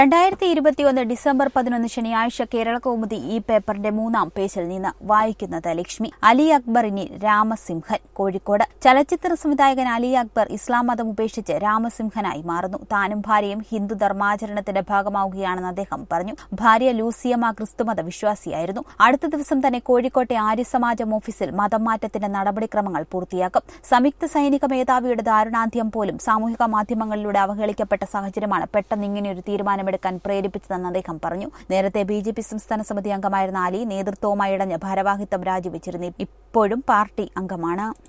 2021 December 11 ശനിയാഴ്ച കേരളകൗമുദി ഈ പേപ്പറിന്റെ 3-ാം പേജിൽ നിന്ന് വായിക്കുന്നത് ലക്ഷ്മി. അലി അക്ബറിന് രാമസിംഹൻ. കോഴിക്കോട് ചലച്ചിത്ര സംവിധായകൻ അലി അക്ബർ ഇസ്ലാം മതം ഉപേക്ഷിച്ച് രാമസിംഹനായി മാറുന്നു. താനും ഭാര്യയും ഹിന്ദു ധർമാചരണത്തിന്റെ ഭാഗമാവുകയാണെന്ന് അദ്ദേഹം പറഞ്ഞു. ഭാര്യ ലൂസിയമ്മ ക്രിസ്തുമത വിശ്വാസിയായിരുന്നു. അടുത്ത ദിവസം തന്നെ കോഴിക്കോട്ടെ ആര്യസമാജം ഓഫീസിൽ മതം മാറ്റത്തിന്റെ നടപടിക്രമങ്ങൾ പൂർത്തിയാക്കും. സംയുക്ത സൈനിക മേധാവിയുടെ ദാരുണാന്ത്യം പോലും സാമൂഹിക മാധ്യമങ്ങളിലൂടെ അവഹേളിക്കപ്പെട്ട സാഹചര്യമാണ് പെട്ടെന്ന് ഇങ്ങനെയൊരു തീരുമാനമെടുക്കാൻ പ്രേരിപ്പിച്ചതെന്ന് അദ്ദേഹം പറഞ്ഞു. നേരത്തെ ബിജെപി സംസ്ഥാന സമിതി അംഗമായിരുന്ന അലി നേതൃത്വവുമായി ഇടഞ്ഞ് ഭാരവാഹിത്വം രാജിവെച്ചിരുന്നു. ഇപ്പോഴും പാർട്ടി അംഗമാണ്.